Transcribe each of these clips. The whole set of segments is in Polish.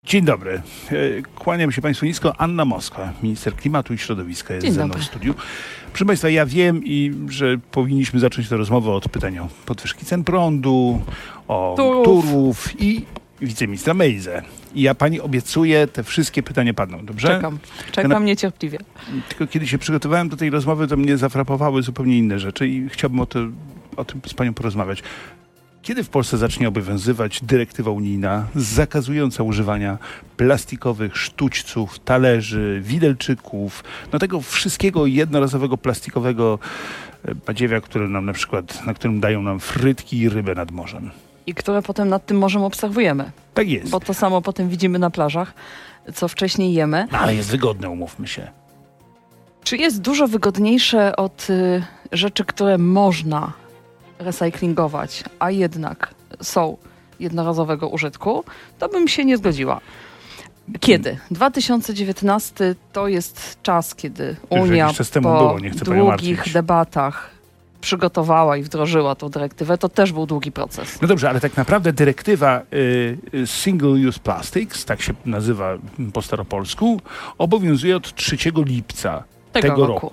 Dzień dobry. Kłaniam się Państwu nisko. Anna Moskwa, minister klimatu i środowiska, jest ze mną w studiu. Proszę Państwa, ja wiem, że powinniśmy zacząć tę rozmowę od pytań o podwyżki cen prądu, o Turów i wiceministra Mejzę. I ja Pani obiecuję, te wszystkie pytania padną, dobrze? Czekam niecierpliwie. Tylko kiedy się przygotowałem do tej rozmowy, to mnie zafrapowały zupełnie inne rzeczy i chciałbym o tym z Panią porozmawiać. Kiedy w Polsce zacznie obowiązywać dyrektywa unijna zakazująca używania plastikowych sztućców, talerzy, widelczyków, no tego wszystkiego jednorazowego plastikowego badziewia, które nam na którym dają nam frytki i rybę nad morzem? I które potem nad tym morzem obserwujemy. Tak jest. Bo to samo potem widzimy na plażach, co wcześniej jemy. No, ale jest wygodne, umówmy się. Czy jest dużo wygodniejsze od rzeczy, które można recyklingować, a jednak są jednorazowego użytku, to bym się nie zgodziła. Kiedy? 2019 to jest czas, kiedy Unia po długich debatach przygotowała i wdrożyła tą dyrektywę. To też był długi proces. No dobrze, ale tak naprawdę dyrektywa Single Use Plastics, tak się nazywa po staropolsku, obowiązuje od 3 lipca tego roku.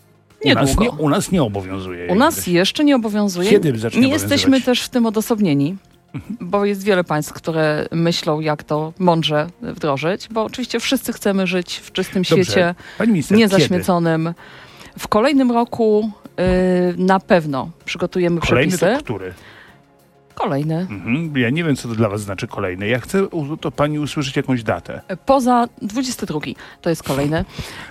U nas nie obowiązuje. U nas jeszcze nie obowiązuje. Kiedy zacznie nie jesteśmy też w tym odosobnieni, bo jest wiele państw, które myślą, jak to mądrze wdrożyć, bo oczywiście wszyscy chcemy żyć w czystym świecie, niezaśmieconym. Kiedy? W kolejnym roku na pewno przygotujemy przepisy. Kolejny to który? Kolejny. Ja nie wiem, co to dla was znaczy kolejny. Ja chcę to pani usłyszeć jakąś datę. Poza 22. To jest kolejny.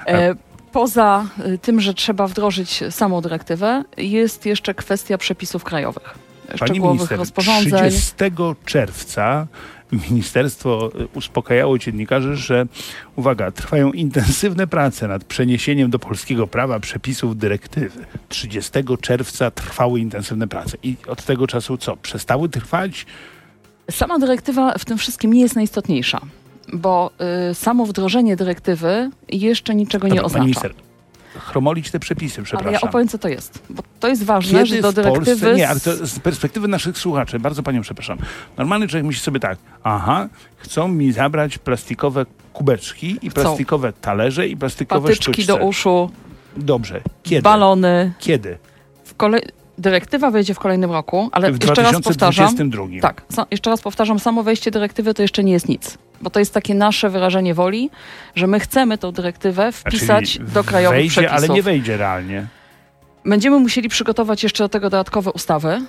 Poza tym, że trzeba wdrożyć samą dyrektywę, jest jeszcze kwestia przepisów krajowych. Szczegółowych rozporządzeń. 30 czerwca ministerstwo uspokajało dziennikarzy, że, uwaga, trwają intensywne prace nad przeniesieniem do polskiego prawa przepisów dyrektywy. 30 czerwca trwały intensywne prace. I od tego czasu co? Przestały trwać? Sama dyrektywa w tym wszystkim nie jest najistotniejsza, bo samo wdrożenie dyrektywy jeszcze niczego nie oznacza. Minister, chromolić te przepisy, przepraszam. Ale ja opowiem, co to jest. Bo to jest ważne, że do dyrektywy... Polsce, nie, ale to z perspektywy naszych słuchaczy, bardzo panią przepraszam. Normalny człowiek myśli sobie tak, chcą mi zabrać plastikowe kubeczki i plastikowe talerze i plastikowe patyczki sztućce. do uszu. Dobrze. Kiedy? Balony. Kiedy? Dyrektywa wejdzie w kolejnym roku, ale w jeszcze raz powtarzam. Tak, jeszcze raz powtarzam, samo wejście dyrektywy to jeszcze nie jest nic. Bo to jest takie nasze wyrażenie woli, że my chcemy tą dyrektywę wpisać do krajowych przepisów. Ale nie wejdzie realnie. Będziemy musieli przygotować jeszcze do tego dodatkowe ustawy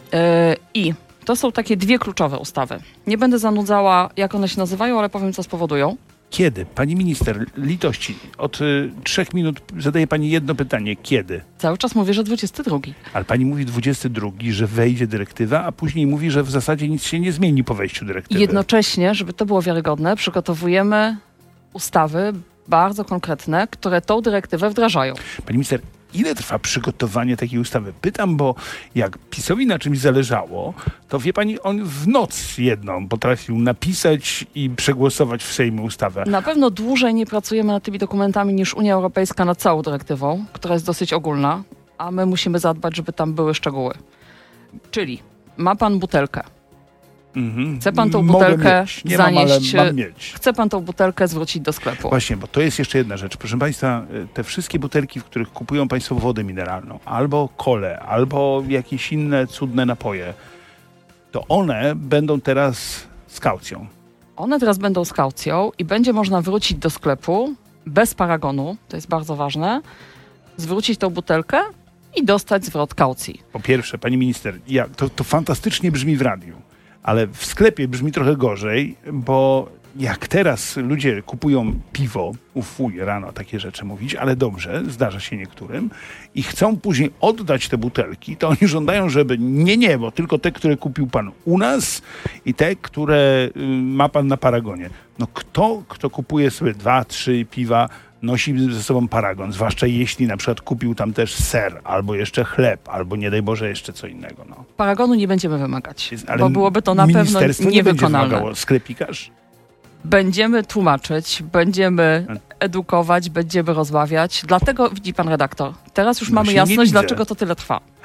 i to są takie 2 kluczowe ustawy. Nie będę zanudzała, jak one się nazywają, ale powiem, co spowodują. Kiedy? Pani minister, litości, od 3 minut zadaje pani jedno pytanie. Kiedy? Cały czas mówię, że 22. Ale pani mówi 22, że wejdzie dyrektywa, a później mówi, że w zasadzie nic się nie zmieni po wejściu dyrektywy. Jednocześnie, żeby to było wiarygodne, przygotowujemy ustawy bardzo konkretne, które tą dyrektywę wdrażają. Pani minister, ile trwa przygotowanie takiej ustawy? Pytam, bo jak PiS-owi na czymś zależało, to wie pani, on w noc jedną potrafił napisać i przegłosować w Sejmie ustawę. Na pewno dłużej nie pracujemy nad tymi dokumentami niż Unia Europejska nad całą dyrektywą, która jest dosyć ogólna, a my musimy zadbać, żeby tam były szczegóły. Czyli ma pan butelkę. Chce pan tą butelkę zanieść, chce pan tą butelkę zwrócić do sklepu. Właśnie, bo to jest jeszcze jedna rzecz. Proszę państwa, te wszystkie butelki, w których kupują państwo wodę mineralną, albo kolę, albo jakieś inne cudne napoje, to one będą teraz z kaucją. One teraz będą z kaucją i będzie można wrócić do sklepu bez paragonu, to jest bardzo ważne, zwrócić tą butelkę i dostać zwrot kaucji. Po pierwsze, pani minister, to fantastycznie brzmi w radiu. Ale w sklepie brzmi trochę gorzej, bo jak teraz ludzie kupują piwo, rano takie rzeczy mówić, ale dobrze, zdarza się niektórym, i chcą później oddać te butelki, to oni żądają, żeby nie, bo tylko te, które kupił pan u nas i te, które ma pan na paragonie. No kto kupuje sobie 2-3 piwa, nosi ze sobą paragon, zwłaszcza jeśli na przykład kupił tam też ser, albo jeszcze chleb, albo nie daj Boże jeszcze co innego. No. Paragonu nie będziemy wymagać, bo byłoby to na pewno niewykonalne. Sklepikarz? Będziemy tłumaczyć, będziemy edukować, będziemy rozmawiać. Dlatego, widzi pan redaktor, teraz już mamy jasność, dlaczego to tyle trwa.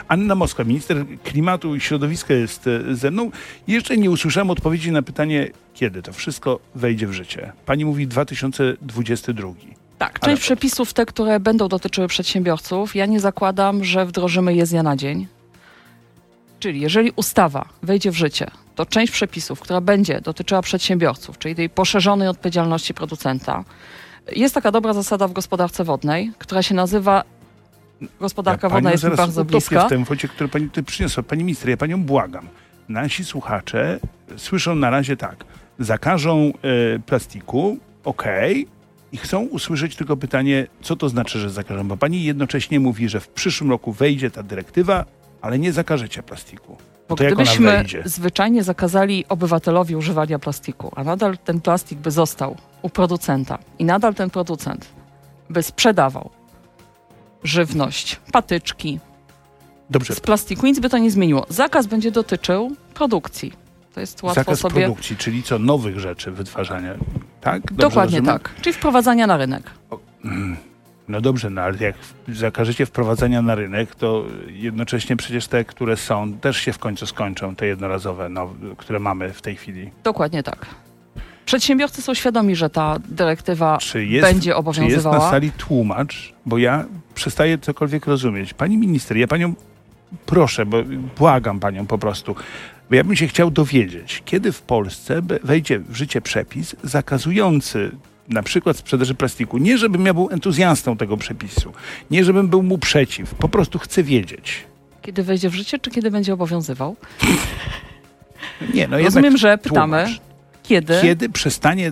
Anna Moskwa, minister klimatu i środowiska jest ze mną. Jeszcze nie usłyszałem odpowiedzi na pytanie, kiedy to wszystko wejdzie w życie. Pani mówi 2022. Tak, część przepisów, te, które będą dotyczyły przedsiębiorców, ja nie zakładam, że wdrożymy je z dnia na dzień. Czyli jeżeli ustawa wejdzie w życie, to część przepisów, która będzie dotyczyła przedsiębiorców, czyli tej poszerzonej odpowiedzialności producenta, jest taka dobra zasada w gospodarce wodnej, która się nazywa, gospodarka wodna jest mi bardzo bliska. W tym wodzie, który pani tutaj przyniosła. Pani minister, ja panią błagam. Nasi słuchacze słyszą na razie tak, zakażą plastiku, i chcą usłyszeć tylko pytanie, co to znaczy, że zakażą, bo pani jednocześnie mówi, że w przyszłym roku wejdzie ta dyrektywa, ale nie zakażecie plastiku. Bo gdybyśmy zwyczajnie zakazali obywatelowi używania plastiku, a nadal ten plastik by został u producenta i nadal ten producent by sprzedawał żywność, patyczki z plastiku, nic by to nie zmieniło. Zakaz będzie dotyczył produkcji. To jest łatwo zakaz sobie... produkcji, czyli co? Nowych rzeczy wytwarzania, tak? Dobrze Dokładnie rozumiem? tak. Czyli wprowadzania na rynek. No dobrze, no ale jak zakażecie wprowadzania na rynek, to jednocześnie przecież te, które są, też się w końcu skończą, te jednorazowe, które mamy w tej chwili. Dokładnie tak. Przedsiębiorcy są świadomi, że ta dyrektywa będzie obowiązywała. Czy jest na sali tłumacz? Bo ja przestaję cokolwiek rozumieć. Pani minister, ja panią proszę, bo błagam panią po prostu, bo ja bym się chciał dowiedzieć, kiedy w Polsce wejdzie w życie przepis zakazujący na przykład sprzedaży plastiku. Nie, żebym ja był entuzjastą tego przepisu. Nie, żebym był mu przeciw. Po prostu chcę wiedzieć. Kiedy wejdzie w życie, czy kiedy będzie obowiązywał? Nie, no rozumiem, że pytamy, tłumacz. Kiedy przestanie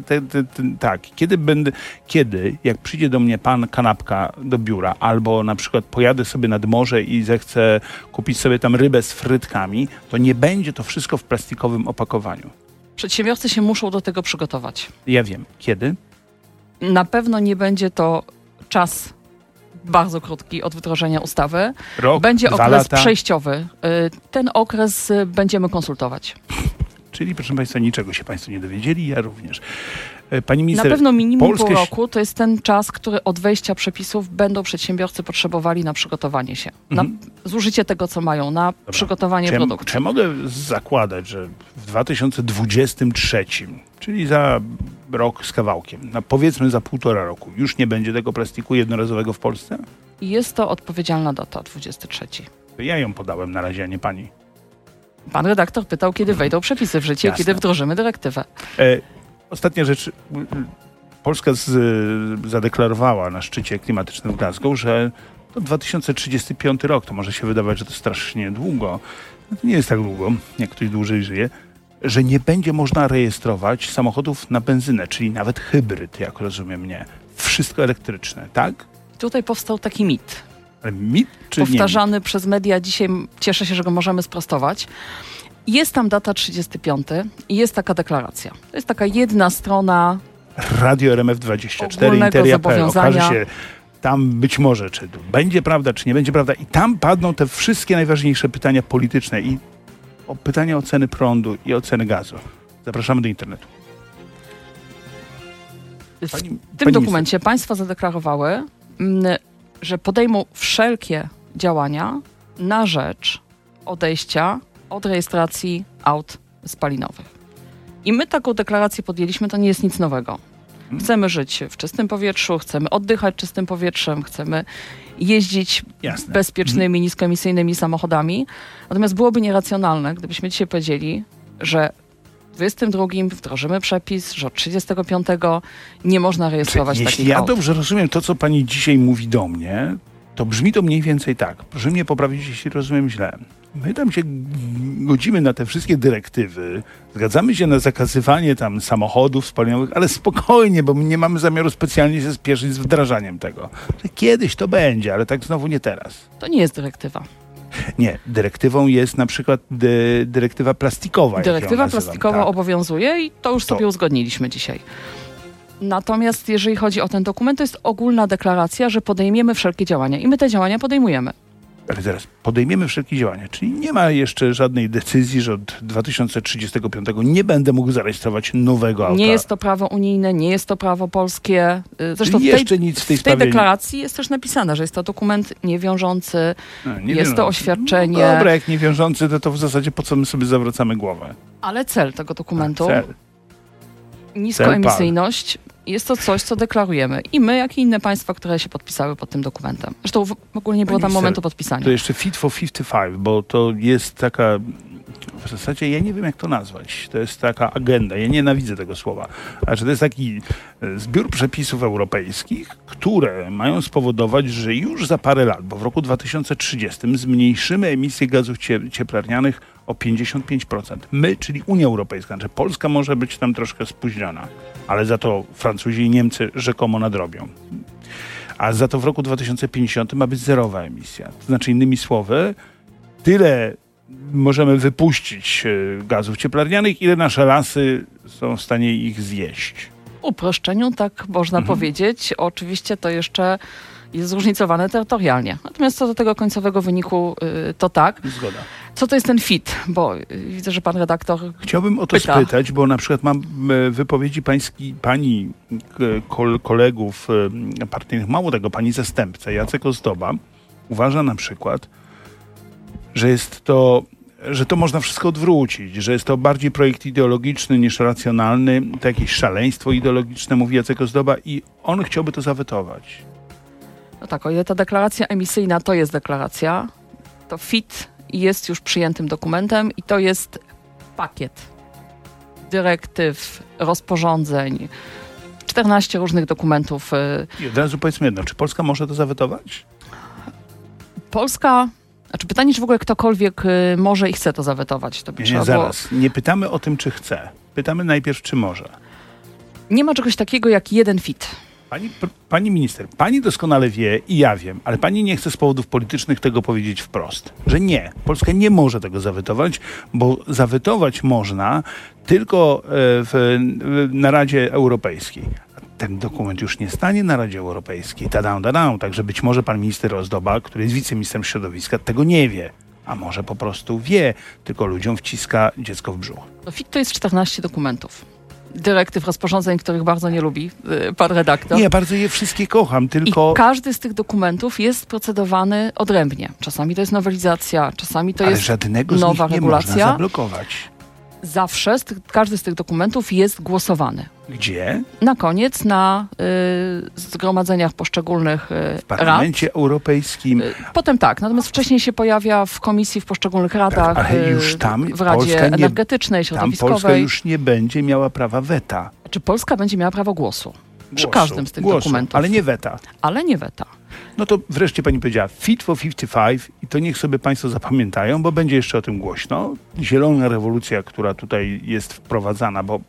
kiedy, jak przyjdzie do mnie pan kanapka do biura, albo na przykład pojadę sobie nad morze i zechcę kupić sobie tam rybę z frytkami, to nie będzie to wszystko w plastikowym opakowaniu. Przedsiębiorcy się muszą do tego przygotować. Ja wiem. Kiedy? Na pewno nie będzie to czas bardzo krótki od wdrożenia ustawy. Rok, będzie 2 okres lata. przejściowy. Ten okres będziemy konsultować. Czyli, proszę państwa, niczego się państwo nie dowiedzieli, ja również. Pani minister, na pewno minimum pół roku to jest ten czas, który od wejścia przepisów będą przedsiębiorcy potrzebowali na przygotowanie się. Na zużycie tego, co mają, na przygotowanie produktu. Czy mogę zakładać, że w 2023, czyli za rok z kawałkiem, powiedzmy za 1,5 roku, już nie będzie tego plastiku jednorazowego w Polsce? Jest to odpowiedzialna data, 23. Ja ją podałem na razie, a nie pani. Pan redaktor pytał, kiedy wejdą przepisy w życie, kiedy wdrożymy dyrektywę. Ostatnia rzecz. Polska zadeklarowała na szczycie klimatycznym w Glasgow, że to 2035 rok, to może się wydawać, że to strasznie długo. No to nie jest tak długo, jak ktoś dłużej żyje, że nie będzie można rejestrować samochodów na benzynę, czyli nawet hybryd, jak rozumiem mnie. Wszystko elektryczne, tak? Tutaj powstał taki mit. Mit czy powtarzany przez media. Dzisiaj cieszę się, że go możemy sprostować. Jest tam data 35 i jest taka deklaracja. To jest taka jedna strona Radio RMF24, Interia.pl. Okaże się tam być może, czy to będzie prawda, czy nie będzie prawda. I tam padną te wszystkie najważniejsze pytania polityczne i pytania o ceny prądu i o ceny gazu. Zapraszamy do internetu. W tym dokumencie państwa zadeklarowały, że podejmą wszelkie działania na rzecz odejścia od rejestracji aut spalinowych. I my taką deklarację podjęliśmy, to nie jest nic nowego. Chcemy żyć w czystym powietrzu, chcemy oddychać czystym powietrzem, chcemy jeździć bezpiecznymi, niskoemisyjnymi samochodami. Natomiast byłoby nieracjonalne, gdybyśmy dzisiaj powiedzieli, że w 22 wdrożymy przepis, że od 35 nie można rejestrować takich Jeśli ja aut. dobrze rozumiem to, co pani dzisiaj mówi do mnie, to brzmi to mniej więcej tak. Proszę mnie poprawić, jeśli rozumiem źle. My tam się godzimy na te wszystkie dyrektywy, zgadzamy się na zakazywanie tam samochodów spalinowych, ale spokojnie, bo my nie mamy zamiaru specjalnie się spieszyć z wdrażaniem tego. Kiedyś to będzie, ale tak znowu nie teraz. To nie jest dyrektywa. Nie, dyrektywą jest na przykład dyrektywa plastikowa. Dyrektywa plastikowa obowiązuje i to już sobie uzgodniliśmy dzisiaj. Natomiast jeżeli chodzi o ten dokument, to jest ogólna deklaracja, że podejmiemy wszelkie działania i my te działania podejmujemy. Ale zaraz, podejmiemy wszelkie działania, czyli nie ma jeszcze żadnej decyzji, że od 2035 nie będę mógł zarejestrować nowego auta. Nie jest to prawo unijne, nie jest to prawo polskie. Zresztą jeszcze nic w tej w tej sprawie deklaracji jest też napisane, że jest to dokument niewiążący, jest to oświadczenie. No dobra, jak niewiążący, to w zasadzie po co my sobie zawracamy głowę? Ale cel tego dokumentu, Cel. niskoemisyjność, jest to coś, co deklarujemy. I my, jak i inne państwa, które się podpisały pod tym dokumentem. Zresztą w ogóle nie było tam momentu podpisania. To jeszcze Fit for 55, bo to jest taka, w zasadzie ja nie wiem jak to nazwać, to jest taka agenda, ja nienawidzę tego słowa, ale to jest taki zbiór przepisów europejskich, które mają spowodować, że już za parę lat, bo w roku 2030 zmniejszymy emisję gazów cieplarnianych o 55%. My, czyli Unia Europejska, znaczy Polska może być tam troszkę spóźniona, ale za to Francuzi i Niemcy rzekomo nadrobią. A za to w roku 2050 ma być zerowa emisja. To znaczy innymi słowy, tyle możemy wypuścić gazów cieplarnianych, ile nasze lasy są w stanie ich zjeść. W uproszczeniu tak można powiedzieć. Oczywiście to jeszcze jest zróżnicowane terytorialnie. Natomiast co do tego końcowego wyniku, to tak. Zgoda. Co to jest ten FIT? Bo widzę, że pan redaktor Chciałbym o to spytać, bo na przykład mam wypowiedzi pani kolegów partyjnych, mało tego, pani zastępca Jacek Ozdoba uważa na przykład, że to można wszystko odwrócić, że jest to bardziej projekt ideologiczny niż racjonalny, to jakieś szaleństwo ideologiczne, mówi Jacek Ozdoba i on chciałby to zawetować. No tak, o ile ta deklaracja emisyjna to jest deklaracja, to FIT jest już przyjętym dokumentem i to jest pakiet dyrektyw, rozporządzeń, 14 różnych dokumentów. I od razu powiedzmy jedno, czy Polska może to zawetować? Polska, znaczy pytanie, czy w ogóle ktokolwiek może i chce to zawetować. To Nie, zaraz. Nie pytamy o tym, czy chce. Pytamy najpierw, czy może. Nie ma czegoś takiego jak jeden FIT. Pani minister, pani doskonale wie i ja wiem, ale pani nie chce z powodów politycznych tego powiedzieć wprost, że nie, Polska nie może tego zawetować, bo zawetować można tylko na Radzie Europejskiej. Ten dokument już nie stanie na Radzie Europejskiej, także być może pan minister Ozdoba, który jest wiceministrem środowiska, tego nie wie. A może po prostu wie, tylko ludziom wciska dziecko w brzuch. No FIT to jest 14 dokumentów. Dyrektyw, rozporządzeń, których bardzo nie lubi pan redaktor. Nie, bardzo je wszystkie kocham, tylko... I każdy z tych dokumentów jest procedowany odrębnie. Czasami to jest nowelizacja, czasami to jest żadnego nowa z nich nie regulacja. Można zablokować. Zawsze każdy z tych dokumentów jest głosowany. Gdzie? Na koniec na zgromadzeniach poszczególnych w Parlamencie Europejskim. Potem tak, natomiast wcześniej się pojawia w komisji, w poszczególnych radach, tak, ale już tam w Radzie Energetycznej, Środowiskowej. Tam Polska już nie będzie miała prawa weta. Czy Polska będzie miała prawo głosu? Przy każdym z tych dokumentów. Ale nie weta. Ale nie weta. No to wreszcie pani powiedziała Fit for 55 i to niech sobie państwo zapamiętają, bo będzie jeszcze o tym głośno. Zielona rewolucja, która tutaj jest wprowadzana, bo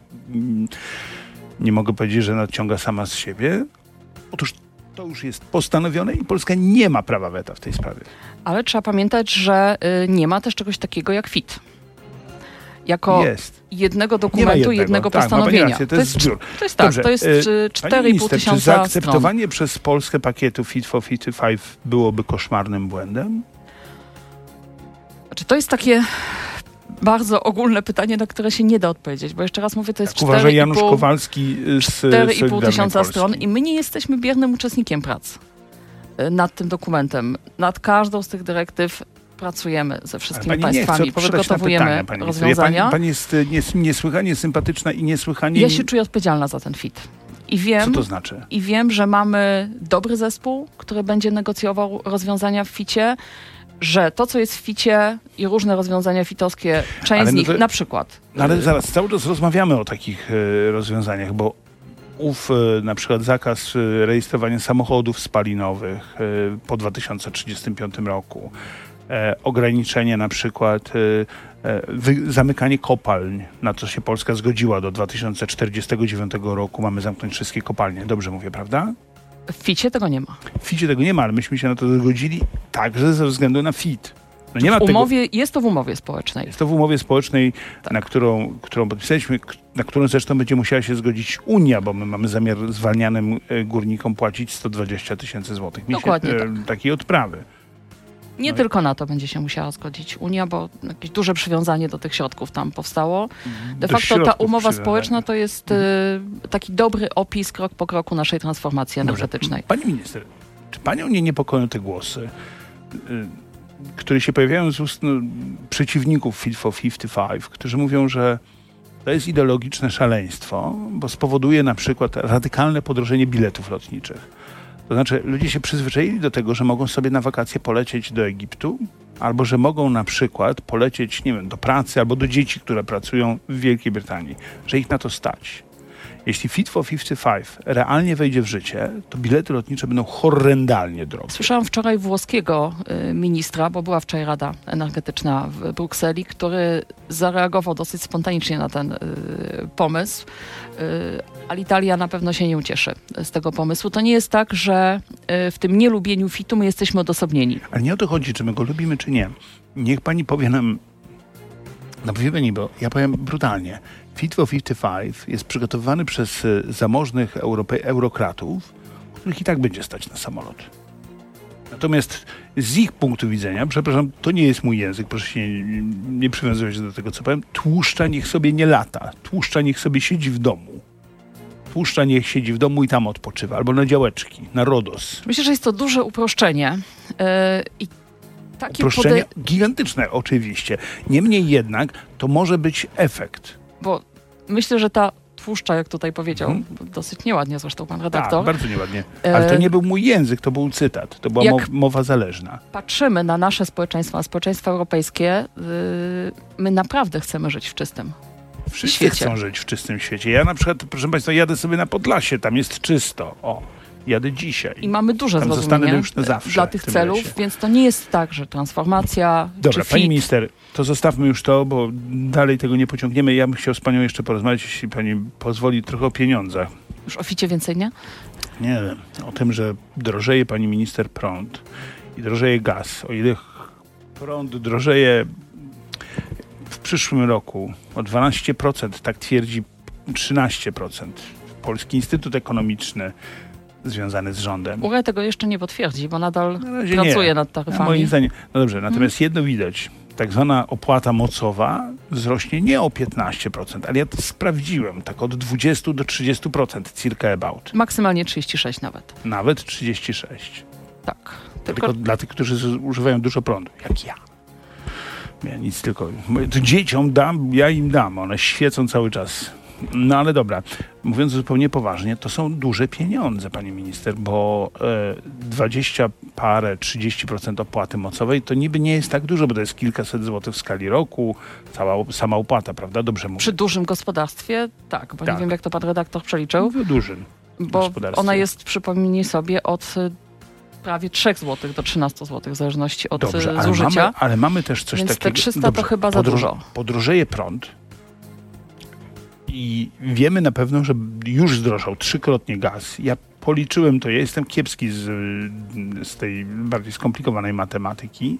nie mogę powiedzieć, że nadciąga sama z siebie. Otóż to już jest postanowione i Polska nie ma prawa weta w tej sprawie. Ale trzeba pamiętać, że nie ma też czegoś takiego jak FIT. Jako jednego dokumentu, jednego postanowienia. Rację, to jest zbiór. To jest tak, to jest 4,5 tysiąca czy zaakceptowanie przez Polskę pakietu Fit for 55 byłoby koszmarnym błędem? Znaczy, to jest takie bardzo ogólne pytanie, na które się nie da odpowiedzieć, bo jeszcze raz mówię, to jest 4,5 Janusz Kowalski z 4,5 tysiąca Polski. stron i my nie jesteśmy biernym uczestnikiem prac nad tym dokumentem. Nad każdą z tych dyrektyw pracujemy ze wszystkimi państwami, przygotowujemy rozwiązania. Pani jest niesłychanie sympatyczna i niesłychanie... Ja się czuję odpowiedzialna za ten FIT. I wiem, co to znaczy? I wiem, że mamy dobry zespół, który będzie negocjował rozwiązania w FIT-cie, że to, co jest w FIT-cie i różne rozwiązania fitowskie, część z nich, na przykład... Ale zaraz, cały czas rozmawiamy o takich rozwiązaniach, bo na przykład zakaz rejestrowania samochodów spalinowych po 2035 roku, ograniczenie na przykład zamykanie kopalń, na co się Polska zgodziła do 2049 roku. Mamy zamknąć wszystkie kopalnie. Dobrze mówię, prawda? W FIT-cie tego nie ma. W FIT-cie tego nie ma, ale myśmy się na to zgodzili także ze względu na FIT. No nie ma jest to w umowie społecznej. Jest to w umowie społecznej, tak. na którą podpisaliśmy, na którą zresztą będzie musiała się zgodzić Unia, bo my mamy zamiar zwalnianym górnikom płacić 120 000 złotych. Dokładnie tak. Takiej odprawy. Nie tylko na to będzie się musiała zgodzić Unia, bo jakieś duże przywiązanie do tych środków tam powstało. De facto ta umowa społeczna to jest taki dobry opis krok po kroku naszej transformacji energetycznej. Pani minister, czy panią nie niepokoją te głosy, które się pojawiają z ust przeciwników Fit for 55, którzy mówią, że to jest ideologiczne szaleństwo, bo spowoduje na przykład radykalne podrożenie biletów lotniczych. To znaczy, ludzie się przyzwyczaili do tego, że mogą sobie na wakacje polecieć do Egiptu, albo że mogą na przykład polecieć, nie wiem, do pracy, albo do dzieci, które pracują w Wielkiej Brytanii, że ich na to stać. Jeśli Fit for 55 realnie wejdzie w życie, to bilety lotnicze będą horrendalnie drogie. Słyszałam wczoraj włoskiego ministra, bo była wczoraj Rada Energetyczna w Brukseli, który zareagował dosyć spontanicznie na ten pomysł. Alitalia na pewno się nie ucieszy z tego pomysłu. To nie jest tak, że w tym nielubieniu fitu my jesteśmy odosobnieni. Ale nie o to chodzi, czy my go lubimy, czy nie. Niech pani powie nam, powie pani, bo ja powiem brutalnie. Fit for 55 jest przygotowywany przez zamożnych eurokratów, których i tak będzie stać na samolot. Natomiast z ich punktu widzenia, przepraszam, to nie jest mój język, proszę się nie przywiązywać do tego, co powiem, tłuszcza niech sobie nie lata, tłuszcza niech sobie siedzi w domu. Tłuszcza niech siedzi w domu i tam odpoczywa, albo na działeczki, na Rodos. Myślę, że jest to duże uproszczenie i takie uproszczenie gigantyczne oczywiście. Niemniej jednak to może być efekt. Bo myślę, że ta tłuszcza, jak tutaj powiedział, dosyć nieładnie zresztą pan redaktor. Tak, bardzo nieładnie. Ale to nie był mój język, to był cytat. To była mowa zależna. Patrzymy na nasze społeczeństwo, na społeczeństwo europejskie, my naprawdę chcemy żyć w czystym Wszyscy świecie. chcą żyć w czystym świecie. Ja na przykład, proszę państwa, jadę sobie na Podlasie, tam jest czysto. O, jadę dzisiaj. I mamy duże tam zrozumienie już na zawsze dla tych celów, lesie. Więc to nie jest tak, że transformacja Dobra, czy pani fit... minister, to zostawmy już to, bo dalej tego nie pociągniemy. Ja bym chciał z panią jeszcze porozmawiać, jeśli pani pozwoli, trochę o pieniądzach. Już o ficie więcej, nie? Nie wiem. O tym, że drożeje pani minister prąd i drożeje gaz. O ile prąd drożeje w przyszłym roku o 12%, tak twierdzi 13%. Polski Instytut Ekonomiczny związany z rządem. URE tego jeszcze nie potwierdzi, bo nadal pracuje nad taryfami. Moim zdaniem. No dobrze, natomiast jedno widać. Tak zwana opłata mocowa wzrośnie nie o 15%, ale ja to sprawdziłem, tak od 20 do 30% circa about. Maksymalnie 36 nawet. Nawet 36. Tak. Tylko dla tych, którzy używają dużo prądu, jak ja. Ja nic, tylko to dzieciom dam, ja im dam, one świecą cały czas. No ale dobra, mówiąc zupełnie poważnie, to są duże pieniądze, pani minister, bo 20 parę, 30% opłaty mocowej to niby nie jest tak dużo, bo to jest kilkaset złotych w skali roku, sama opłata, prawda? Dobrze mówię. Przy dużym gospodarstwie, tak, bo tak. Nie wiem, jak to pan redaktor przeliczył. W dużym bo ona jest, przypomnij sobie, od prawie 3 zł do 13 zł, w zależności od zużycia. Ale mamy też coś więc takiego. Te 300 to chyba za dużo. Podrożeje prąd i wiemy na pewno, że już zdrożał 3-krotnie gaz. Ja policzyłem to, ja jestem kiepski z tej bardziej skomplikowanej matematyki.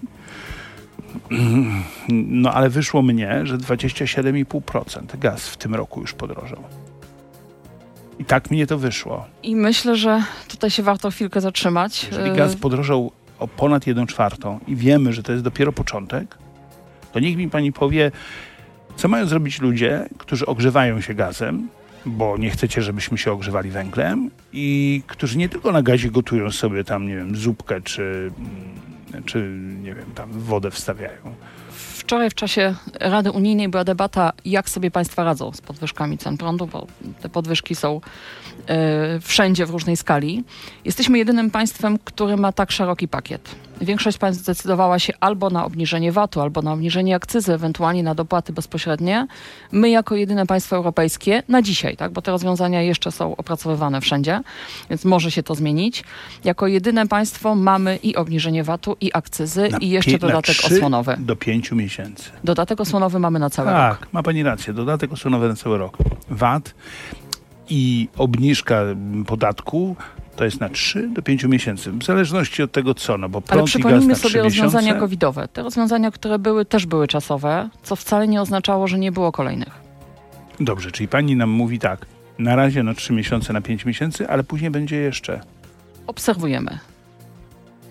No ale wyszło mnie, że 27,5% gaz w tym roku już podrożał. I tak mnie to wyszło. I myślę, że tutaj się warto chwilkę zatrzymać. Jeżeli gaz podrożał o ponad 1/4 i wiemy, że to jest dopiero początek, to niech mi pani powie, co mają zrobić ludzie, którzy ogrzewają się gazem, bo nie chcecie, żebyśmy się ogrzewali węglem i którzy nie tylko na gazie gotują sobie tam, nie wiem, zupkę czy nie wiem, tam wodę wstawiają. Wczoraj w czasie Rady Unijnej była debata, jak sobie państwa radzą z podwyżkami cen prądu, bo te podwyżki są wszędzie w różnej skali. Jesteśmy jedynym państwem, które ma tak szeroki pakiet. Większość państw zdecydowała się albo na obniżenie VAT-u, albo na obniżenie akcyzy, ewentualnie na dopłaty bezpośrednie. My jako jedyne państwo europejskie, na dzisiaj, tak, bo te rozwiązania jeszcze są opracowywane wszędzie, więc może się to zmienić. Jako jedyne państwo mamy i obniżenie VAT-u, i akcyzy, i jeszcze dodatek osłonowy. Do 5 miesięcy. Dodatek osłonowy mamy na cały rok. Tak, ma pani rację. Dodatek osłonowy na cały rok. VAT i obniżka podatku to jest na 3 do 5 miesięcy. W zależności od tego co, no bo prąd. Ale przypomnijmy i gaz na sobie rozwiązania miesiące. covidowe. Te rozwiązania, które były, też były czasowe, co wcale nie oznaczało, że nie było kolejnych. Dobrze, czyli pani nam mówi tak, na razie na 3 miesiące, na 5 miesięcy, ale później będzie jeszcze. Obserwujemy.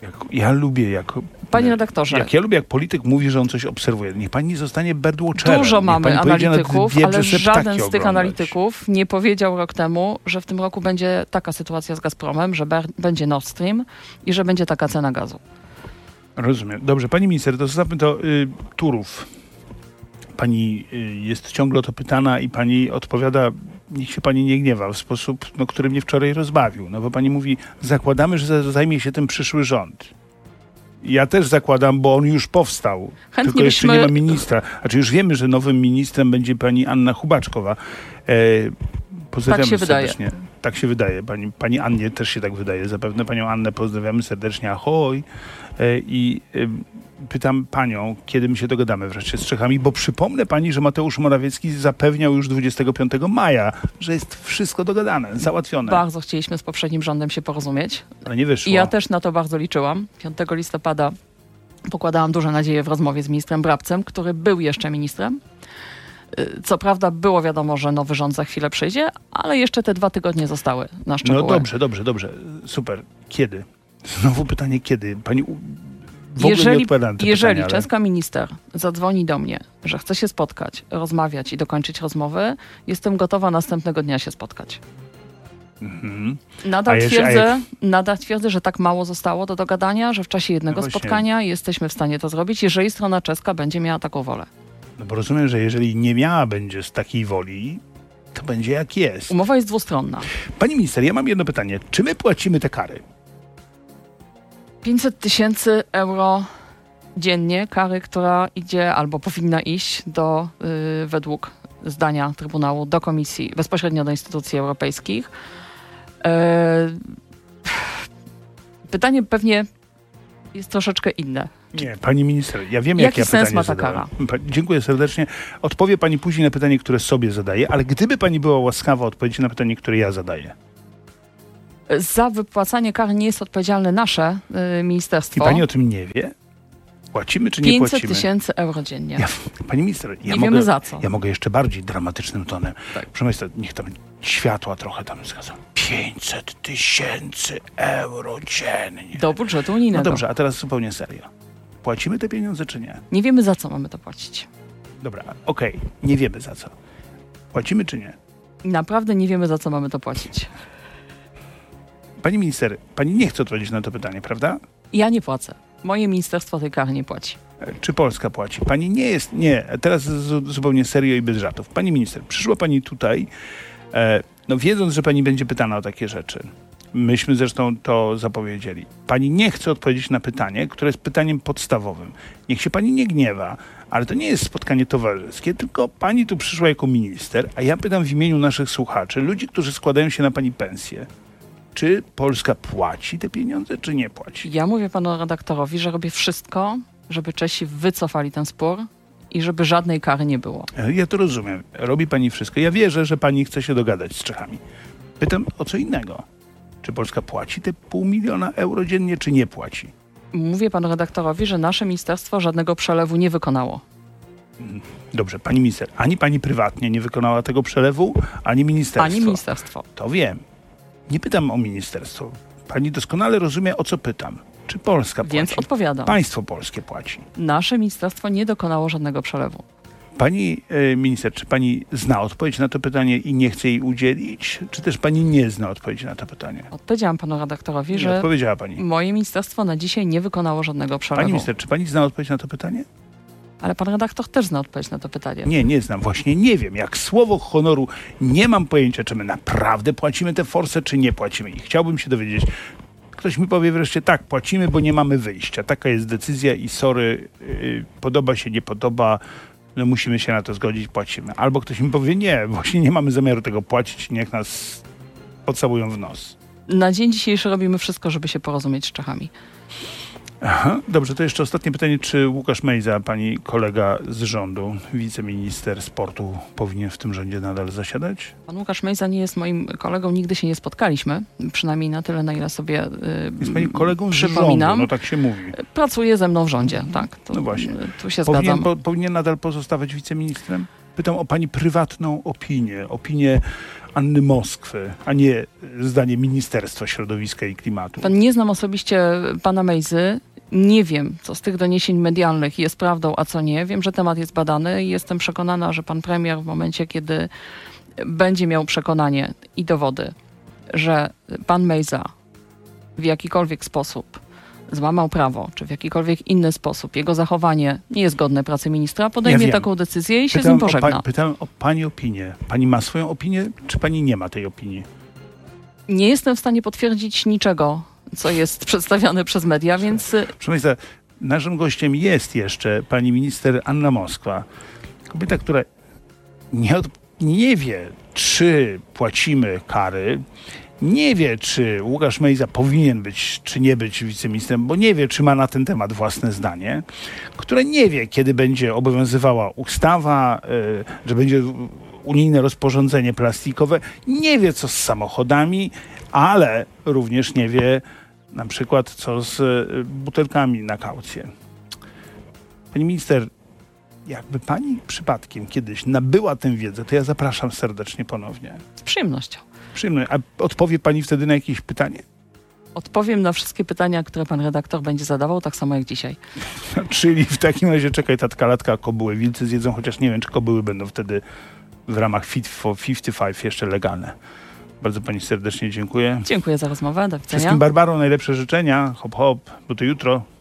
Ja lubię, jak... Panie redaktorze. Ja lubię, jak polityk mówi, że on coś obserwuje. Niech pani nie zostanie birdwatcherem. Dużo mamy analityków, ale żeby żaden ptaki z tych oglądać. analityków nie powiedział rok temu, że w tym roku będzie taka sytuacja z Gazpromem, że będzie Nord Stream i że będzie taka cena gazu. Rozumiem. Dobrze, pani minister, to zostawmy to Turów. Pani jest ciągle o to pytana i pani odpowiada, niech się pani nie gniewa, w sposób, który mnie wczoraj rozbawił. No bo pani mówi, zakładamy, że zajmie się tym przyszły rząd. Ja też zakładam, bo on już powstał. Chętnie tylko jeszcze byśmy... nie ma ministra. Znaczy już wiemy, że nowym ministrem będzie pani Anna Hubaczkowa. Pozdrawiamy Tak się serdecznie. Tak się wydaje. Pani Annie też się tak wydaje. Zapewne panią Annę pozdrawiamy serdecznie. Ahoj. Pytam panią, kiedy my się dogadamy wreszcie z Czechami, bo przypomnę pani, że Mateusz Morawiecki zapewniał już 25 maja, że jest wszystko dogadane, załatwione. Bardzo chcieliśmy z poprzednim rządem się porozumieć. Ale nie wyszło. I ja też na to bardzo liczyłam. 5 listopada pokładałam duże nadzieje w rozmowie z ministrem Brabcem, który był jeszcze ministrem. Co prawda było wiadomo, że nowy rząd za chwilę przyjdzie, ale jeszcze te 2 tygodnie zostały na szczegóły. No dobrze. Super. Kiedy? Znowu pytanie, kiedy? Pani w ogóle nie odpowiada na to jeżeli pytanie, czeska minister zadzwoni do mnie, że chce się spotkać, rozmawiać i dokończyć rozmowy, jestem gotowa następnego dnia się spotkać. Mhm. Nadal twierdzę, że tak mało zostało do dogadania, że w czasie jednego spotkania jesteśmy w stanie to zrobić, jeżeli strona czeska będzie miała taką wolę. No bo rozumiem, że jeżeli nie miała będzie z takiej woli, to będzie jak jest. Umowa jest dwustronna. Pani minister, ja mam jedno pytanie. Czy my płacimy te kary? 500 000 euro dziennie kary, która idzie albo powinna iść do, według zdania Trybunału, do Komisji, bezpośrednio do instytucji europejskich. Pytanie pewnie jest troszeczkę inne. Nie, pani minister, ja wiem, jakie ja pytanie ma ta kara? Dziękuję serdecznie. Odpowie pani później na pytanie, które sobie zadaję, ale gdyby pani była łaskawa odpowiedzieć na pytanie, które ja zadaję. Za wypłacanie kar nie jest odpowiedzialne nasze ministerstwo. I pani o tym nie wie? Płacimy czy nie płacimy? 500 000 euro dziennie. Pani minister, nie wiemy za co. Ja mogę jeszcze bardziej dramatycznym tonem. Tak. Proszę państwa, niech tam światła trochę tam zgadzą. 500 000 euro dziennie. Do budżetu unijnego. No dobrze, a teraz zupełnie serio. Płacimy te pieniądze czy nie? Nie wiemy za co mamy to płacić. Dobra, okej, nie wiemy za co. Płacimy czy nie? Naprawdę nie wiemy za co mamy to płacić. Pani minister, pani nie chce odpowiedzieć na to pytanie, prawda? Ja nie płacę. Moje ministerstwo tej kary nie płaci. Czy Polska płaci? Pani nie jest... Nie, teraz zupełnie serio i bez żartów. Pani minister, przyszła pani tutaj, wiedząc, że pani będzie pytana o takie rzeczy. Myśmy zresztą to zapowiedzieli. Pani nie chce odpowiedzieć na pytanie, które jest pytaniem podstawowym. Niech się pani nie gniewa, ale to nie jest spotkanie towarzyskie, tylko pani tu przyszła jako minister, a ja pytam w imieniu naszych słuchaczy, ludzi, którzy składają się na pani pensję. Czy Polska płaci te pieniądze, czy nie płaci? Ja mówię panu redaktorowi, że robię wszystko, żeby Czesi wycofali ten spór i żeby żadnej kary nie było. Ja to rozumiem. Robi pani wszystko. Ja wierzę, że pani chce się dogadać z Czechami. Pytam o co innego. Czy Polska płaci te 500 000 euro dziennie, czy nie płaci? Mówię panu redaktorowi, że nasze ministerstwo żadnego przelewu nie wykonało. Dobrze, pani minister, ani pani prywatnie nie wykonała tego przelewu, ani ministerstwo. Ani ministerstwo. To wiem. Nie pytam o ministerstwo. Pani doskonale rozumie, o co pytam. Czy Polska płaci? Więc odpowiadam. Państwo polskie płaci. Nasze ministerstwo nie dokonało żadnego przelewu. Pani minister, czy pani zna odpowiedź na to pytanie i nie chce jej udzielić? Czy też pani nie zna odpowiedzi na to pytanie? Odpowiedziałam panu redaktorowi, Nie że odpowiedziała pani. moje ministerstwo na dzisiaj nie wykonało żadnego przelewu. Pani minister, czy pani zna odpowiedź na to pytanie? Ale pan redaktor też zna odpowiedź na to pytanie. Nie znam. Właśnie nie wiem. Jak słowo honoru nie mam pojęcia, czy my naprawdę płacimy te forsę, czy nie płacimy. I chciałbym się dowiedzieć. Ktoś mi powie wreszcie, tak, płacimy, bo nie mamy wyjścia. Taka jest decyzja i sorry, podoba się, nie podoba, no musimy się na to zgodzić, płacimy. Albo ktoś mi powie, nie, właśnie nie mamy zamiaru tego płacić, niech nas pocałują w nos. Na dzień dzisiejszy robimy wszystko, żeby się porozumieć z Czechami. Aha, dobrze, to jeszcze ostatnie pytanie. Czy Łukasz Mejza, pani kolega z rządu, wiceminister sportu, powinien w tym rządzie nadal zasiadać? Pan Łukasz Mejza nie jest moim kolegą, nigdy się nie spotkaliśmy, przynajmniej na tyle, na ile sobie jest pani kolegą z przypominam. rządu, no tak się mówi. Pracuje ze mną w rządzie, tak. No właśnie. Tu się zgadzam. Powinien nadal pozostawać wiceministrem? Pytam o pani prywatną opinię Anny Moskwy, a nie zdanie Ministerstwa Środowiska i Klimatu. Nie znam osobiście pana Mejzy. Nie wiem, co z tych doniesień medialnych jest prawdą, a co nie. Wiem, że temat jest badany i jestem przekonana, że pan premier w momencie, kiedy będzie miał przekonanie i dowody, że pan Mejza w jakikolwiek sposób złamał prawo, czy w jakikolwiek inny sposób jego zachowanie nie jest godne pracy ministra, podejmie taką decyzję i się z nim pożegna. Pytam o pani opinię. Pani ma swoją opinię, czy pani nie ma tej opinii? Nie jestem w stanie potwierdzić niczego, co jest przedstawiane przez media, więc... Proszę Państwa, naszym gościem jest jeszcze pani minister Anna Moskwa. Kobieta, która nie wie, czy płacimy kary, nie wie, czy Łukasz Mejza powinien być, czy nie być wiceministrem, bo nie wie, czy ma na ten temat własne zdanie, która nie wie, kiedy będzie obowiązywała ustawa, że będzie unijne rozporządzenie plastikowe, nie wie, co z samochodami, ale również nie wie na przykład, co z butelkami na kaucję. Pani minister, jakby pani przypadkiem kiedyś nabyła tę wiedzę, to ja zapraszam serdecznie ponownie. Z przyjemnością. Przyjemność. A odpowie pani wtedy na jakieś pytanie? Odpowiem na wszystkie pytania, które pan redaktor będzie zadawał, tak samo jak dzisiaj. Czyli w takim razie czekaj tatka, latka, kobyły. Wilcy zjedzą, chociaż nie wiem, czy kobyły będą wtedy w ramach Fit for 55 jeszcze legalne. Bardzo pani serdecznie dziękuję. Dziękuję za rozmowę. Do widzenia. Wszystkim Barbarom najlepsze życzenia. Hop, hop. Bo to jutro.